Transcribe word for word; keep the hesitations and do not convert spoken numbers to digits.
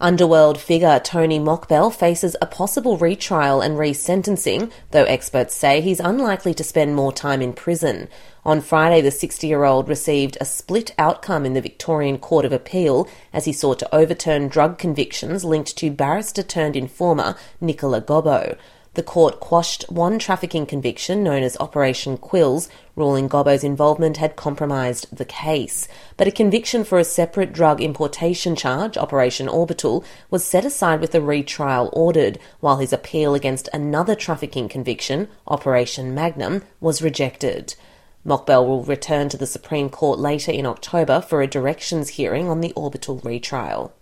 Underworld figure Tony Mockbel faces a possible retrial and resentencing, though experts say he's unlikely to spend more time in prison. On Friday, the sixty-year-old received a split outcome in the Victorian Court of Appeal as he sought to overturn drug convictions linked to barrister-turned-informer Nicola Gobbo. The court quashed one trafficking conviction known as Operation Quills, ruling Gobbo's involvement had compromised the case. But a conviction for a separate drug importation charge, Operation Orbital, was set aside with a retrial ordered, while his appeal against another trafficking conviction, Operation Magnum, was rejected. Mockbel will return to the Supreme Court later in October for a directions hearing on the Orbital retrial.